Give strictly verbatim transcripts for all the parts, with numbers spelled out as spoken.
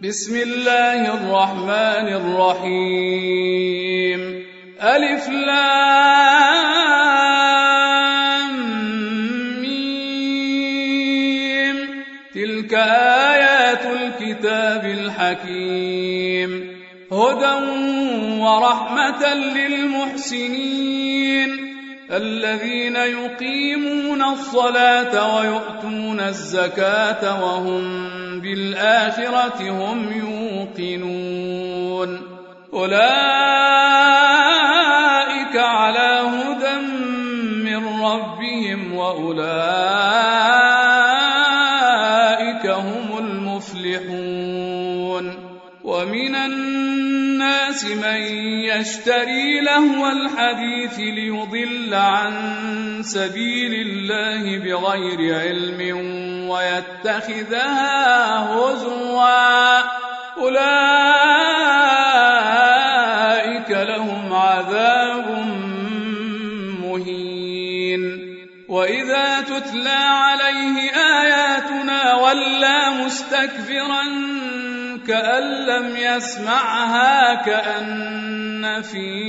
بسم الله الرحمن الرحيم. ألف لام ميم. تلك آيات الكتاب الحكيم، هدى ورحمة للمحسنين الذين يقيمون الصلاة ويؤتون الزكاة وهم بالآخرة هم يوقنون. أولئك على هدى من ربهم وأولئك هم المفلحون. ومن الناس من يشتري لهو الحديث ليضل عن سبيل الله بغير علم ويتخذها هزوا، أولئك لهم عذاب مهين. وإذا تتلى عليه آياتنا ولى مستكبرا كأن لم يسمعها كأن في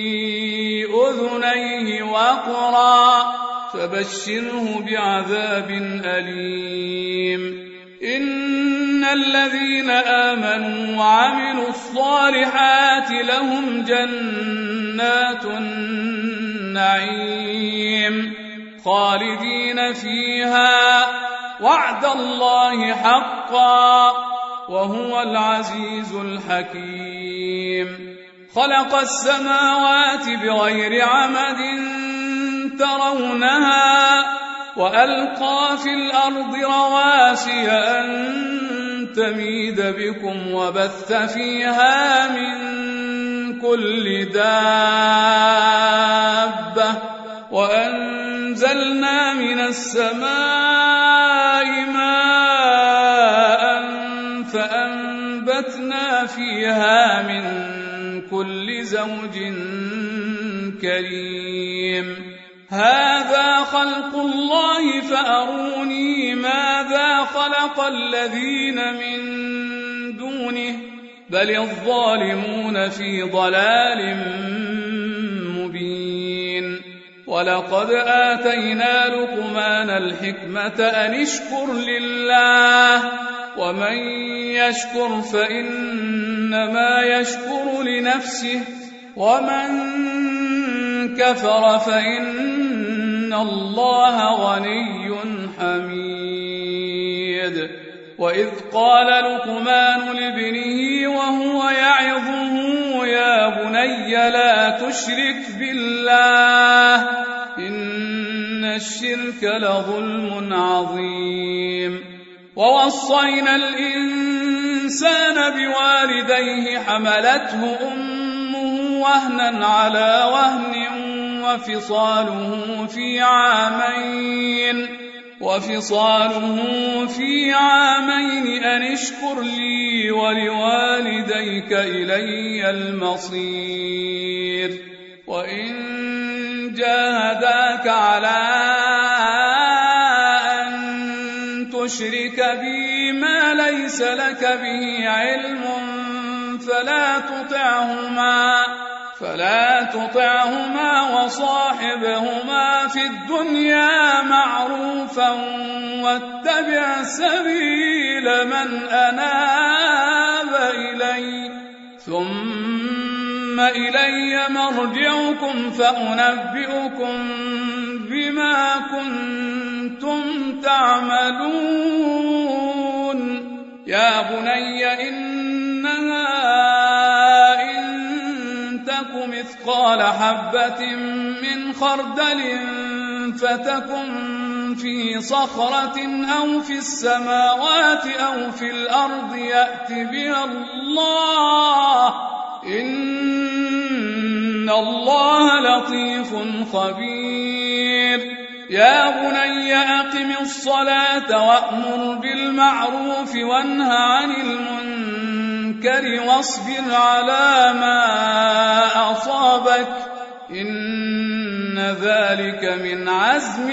أذنيه وقرا، فبشره بعذاب أليم. إن الذين آمنوا وعملوا الصالحات لهم جنات النعيم خالدين فيها، وعد الله حقا وهو العزيز الحكيم. خلق السماوات بغير عمد ترونها وألقى في الأرض رواسي أن تميد بكم وبث فيها من كل دابة، وأنزلنا من السماء ماء فأنبتنا فيها من كل زوج كريم. هذا خلق الله فأروني ماذا خلق الذين من دونه، بل الظالمون في ضلال مبين. ولقد آتينا لقمان الحكمة أن اشكر لله، ومن يشكر فإنما يشكر لنفسه، ومن كفر فإن الله غني حميد. وإذ قال لقمان لابنه وهو يعظه يا بني لا تشرك بالله إن الشرك لظلم عظيم. ووصينا الإنسان بوالديه حملته أمه وهنا على وهن وفصاله في عامين وفصاله في عامين أن اشكر لي ولوالديك إلي المصير. وإن جاهداك على أن تشرك بي ما ليس لك به علم فلا تطعهما فلا تطعهما وصاحبهما في الدنيا معروفا واتبع سبيل من أناب إلي ثم إلي مرجعكم فأنبئكم بما كنتم تعملون. يا بني إنها مثقال حبة من خردل فتكن في صخرة أو في السماوات أو في الأرض يأت بها الله إن الله لطيف خبير. يا بني أقم الصلاة وأمر بالمعروف وانه عن المنكر واصبر على ما أصابك إن ذلك من عزم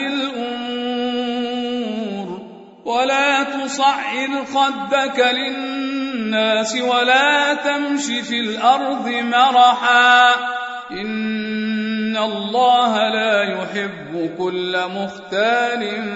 الأمور. ولا تصعر خدك للناس الناس ولا تمش في الأرض مرحا إن الله لا يحب كل مختال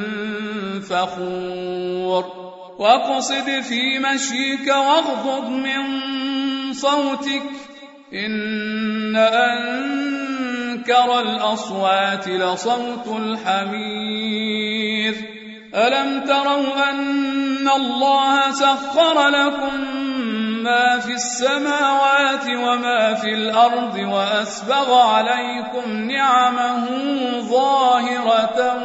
فخور واقصد في مشيك واغضض من صوتك إن أنكر الأصوات لصوت الحمير ألم تروا أن الله سخر لكم ما في السماوات وما في الأرض وأسبغ عليكم نعمه ظاهرة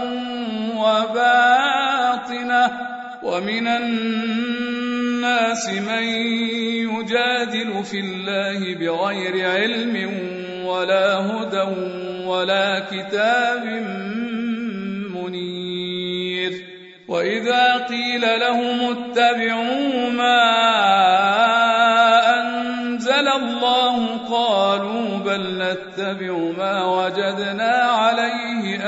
وباطنة ومن الناس من يجادل في الله بغير علم ولا هدى ولا كتاب منير وإذا قيل لهم اتبعوا ما أنزل الله قالوا بل نتبع ما وجدنا عليه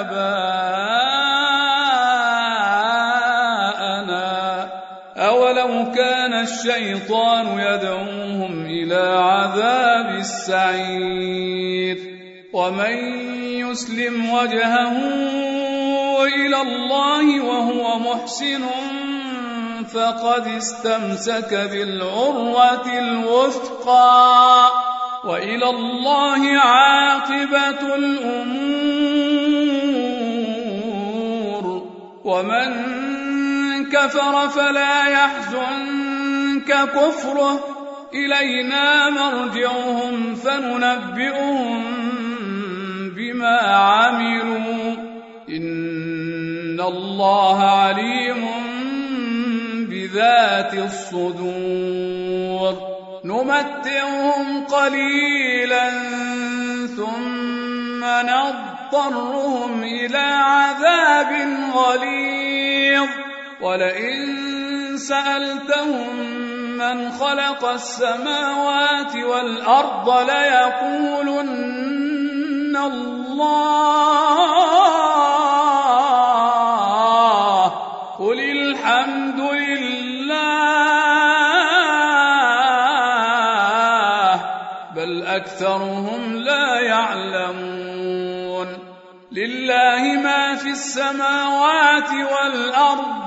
آباءنا أولو كان الشيطان يدعوهم إلى عذاب السعير ومن يسلم وجهه إلى الله وهو محسن فقد استمسك بالعروة الوثقى وإلى الله عاقبة الأمور ومن كفر فلا يحزنك كفره إلينا مرجعهم فننبئهم بما عملوا إن الله عليم بذات الصدور نمتعهم قليلا ثم نضطرهم إلى عذاب غليظ ولئن سألتهم من خلق السماوات والأرض ليقولن الله قل الحمد لله بل أكثرهم لا يعلمون لله ما في السماوات والأرض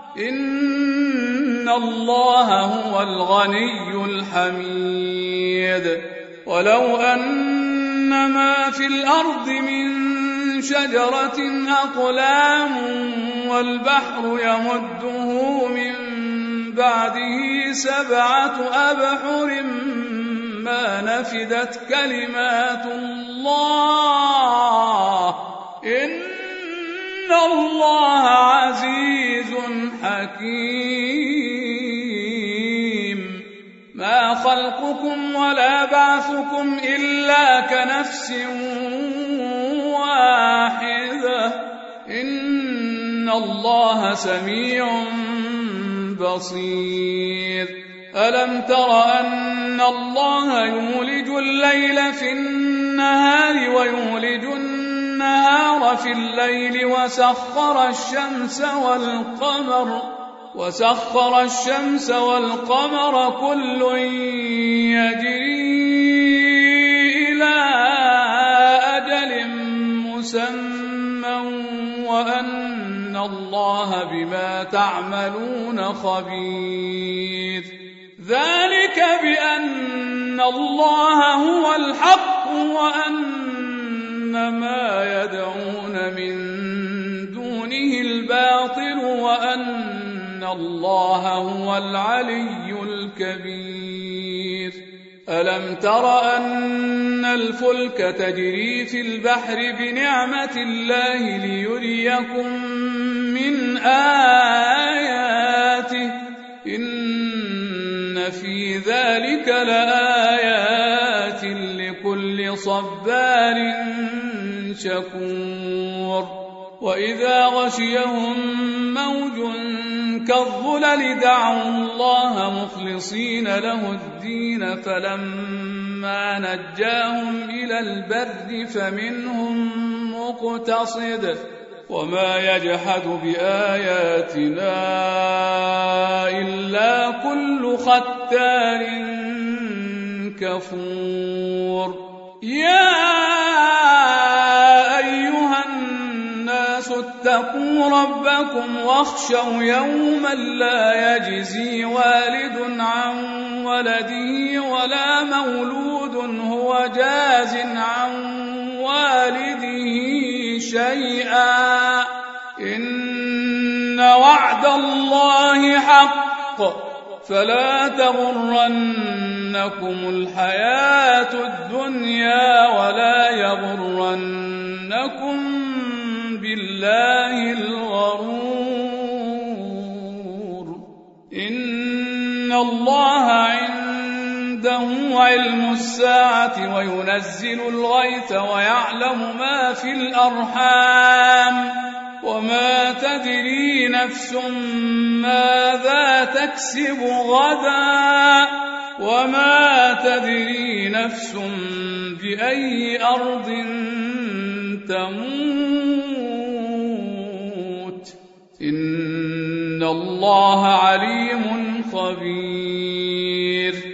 إن الله هو الغني الحميد ولو أن ما في الأرض من شجرة أقلام والبحر يمده من بعده سبعة أبحر ما نفدت كلمات الله إن الله عزيز حكيم ما خلقكم ولا بعثكم إلا كنفس واحدة إن الله سميع بصير ألم تر أن الله يولج الليل في النهار ويولج النهار في الليل وسخر الشمس والقمر وسخر الشمس والقمر كل يجري إلى أجل مسمى وأن الله بما تعملون خبير ذلك بأن الله هو الحق وأن ما يدعون من دونه الباطل وأن الله هو العلي الكبير ألم تر أن الفلك تجري في البحر بنعمة الله ليريكم من آياته إن في ذلك لآيات لكل صبار شكور وإذا غشيهم موج كالظلل دعوا الله مخلصين له الدين فلما نجاهم إلى البر فمنهم مقتصد وما يجحد بآياتنا إلا كل ختار كفور يا أيها الناس اتقوا ربكم واخشوا يوما لا يجزي والد عن ولده ولا مولود هو جاز عن والده شيئا إن وعد الله حق فلا تغرنكم الحياة الدنيا ولا يغرنكم بالله الغرور إن الله عنده علم الساعة وينزل الغيث ويعلم ما في الأرحام وما تدري نفس ماذا تكسب غدا وما تدري نفس بأي أرض تموت إن الله عليم خبير